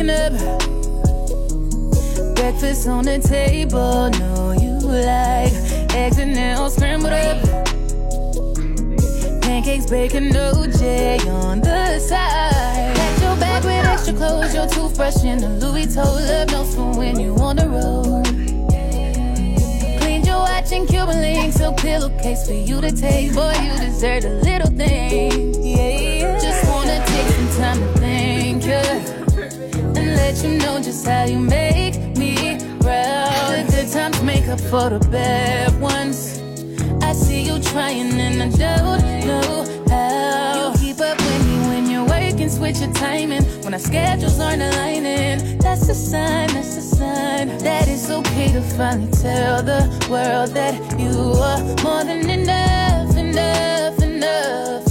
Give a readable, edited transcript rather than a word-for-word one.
waking up. Breakfast on the table, know you like eggs and nails scrambled up. Pancakes, bacon, OJ on the side. Pack your bag with extra clothes, your toothbrush and a Louis toe. Love notes for when you on the road. Cleaned your watch and Cuban links, so pillowcase for you to take. Boy, you deserve a little thing. Yeah, just wanna take some time to thank you and let you know just how you make me proud. The good times make up for the bad ones. I see you trying and I don't know how. You keep up with me when you're working, switch your timing when our schedules aren't aligning. That's a sign that it's okay to finally tell the world that you are more than enough, enough, enough.